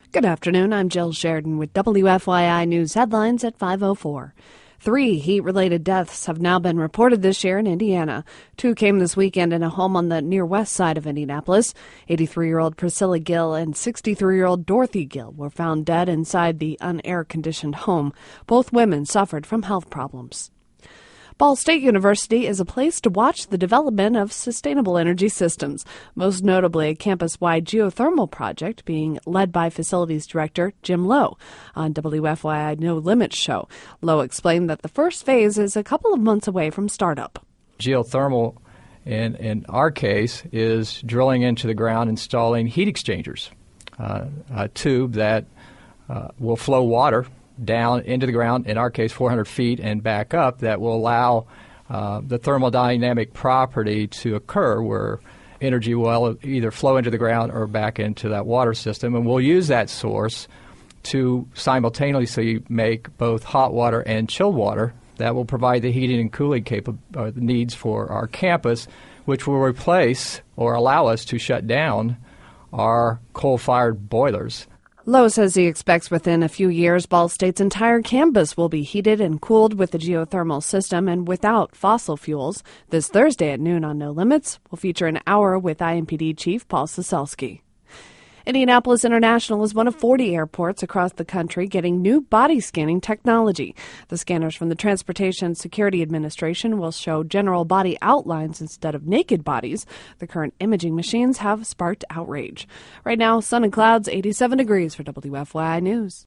Good afternoon. I'm Jill Sheridan with WFYI News headlines at 5:04. 3 heat-related deaths have now been reported this year in Indiana. 2 came this weekend in a home on the near west side of Indianapolis. 83-year-old Priscilla Gill and 63-year-old Dorothy Gill were found dead inside the unair-conditioned home. Both women suffered from health problems. Ball State University is a place to watch the development of sustainable energy systems, most notably a campus-wide geothermal project being led by Facilities Director Jim Lowe. On WFYI No Limits show, Lowe explained that the first phase is a couple of months away from startup. Geothermal, in our case, is drilling into the ground, installing heat exchangers, a tube that will flow water down into the ground, in our case 400 feet, and back up, that will allow the thermodynamic property to occur where energy will either flow into the ground or back into that water system. And we'll use that source to simultaneously make both hot water and chilled water that will provide the heating and cooling needs for our campus, which will replace or allow us to shut down our coal-fired boilers. Lowe says he expects within a few years Ball State's entire campus will be heated and cooled with the geothermal system and without fossil fuels. This Thursday at noon on No Limits will feature an hour with IMPD Chief Paul Soselsky. Indianapolis International is one of 40 airports across the country getting new body scanning technology. The scanners from the Transportation Security Administration will show general body outlines instead of naked bodies. The current imaging machines have sparked outrage. Right now, sun and clouds, 87 degrees for WFYI News.